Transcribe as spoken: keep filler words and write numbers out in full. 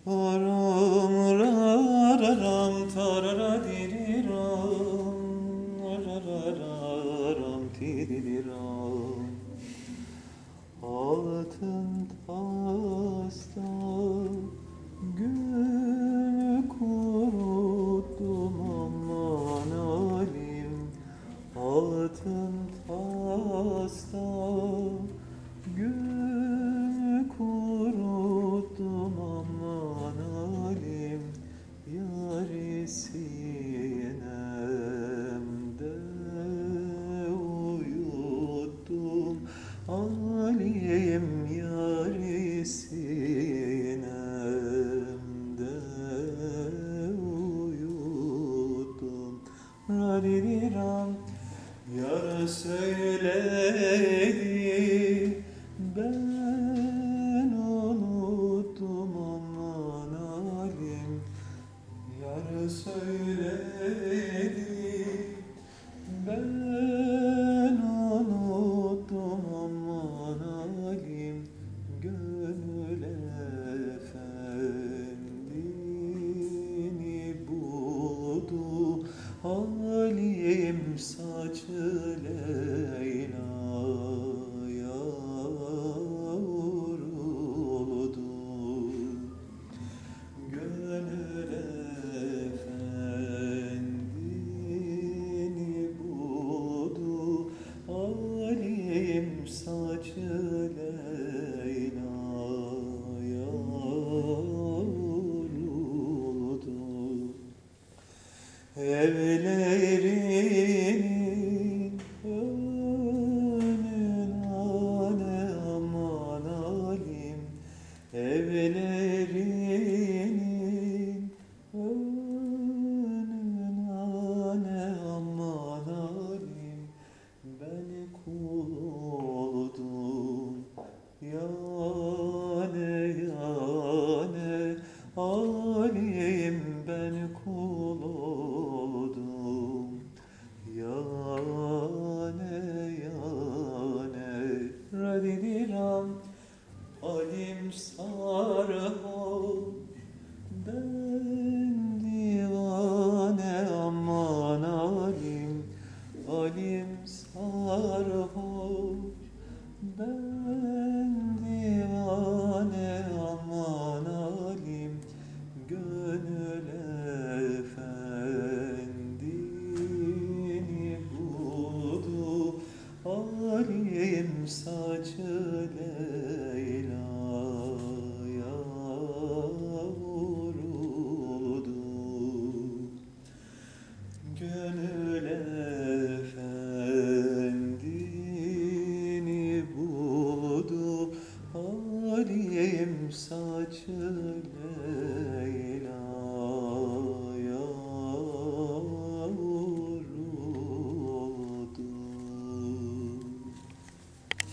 Aram rararam tararadiram rarararam tidiliram. Altın tasta gül kuruttum aman alim. Altın tasta gül kuruttum aman alim. Yâri sinemde uyuttum alim, yâri sinemde uyuttum. Radiriram, yar söyledi, ben unuttum aman alim. Yar söyledi, ben unuttum aman alim. Gönül efendini buldu halim, saçı Leyla'ya vuruldu. Gönül efendini buldu halim, saçı Leyla'ya vuruldu. Evlerinin önüne aman alim, evlerinin önüne aman alim. Ben kul oldum yâne yâne alim, ben kul oldum yâne yâne. Radidiram, alim sarhoş, ben divane aman alim. Alim sarhoş, ben divane aman alim. Gönül efendini buldu halim, saçı Leyla'ya vuruldu. Gönül efendini buldu halim, saçı Leyla.